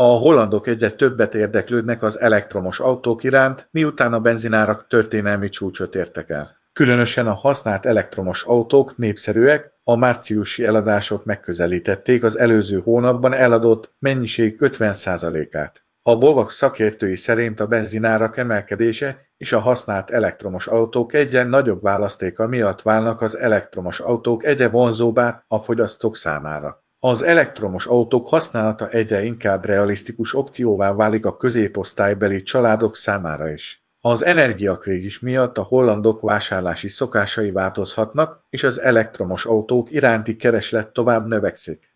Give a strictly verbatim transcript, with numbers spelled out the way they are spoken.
A hollandok egyre többet érdeklődnek az elektromos autók iránt, miután a benzinárak történelmi csúcsot értek el. Különösen a használt elektromos autók népszerűek, a márciusi eladások megközelítették az előző hónapban eladott mennyiség ötven százalékát. A Bovax szakértői szerint a benzinárak emelkedése és a használt elektromos autók egyre nagyobb választéka miatt válnak az elektromos autók egyre vonzóbbá a fogyasztók számára. Az elektromos autók használata egyre inkább realisztikus opcióvá válik a középosztálybeli családok számára is. Az energiakrízis miatt a hollandok vásárlási szokásai változhatnak, és az elektromos autók iránti kereslet tovább növekszik.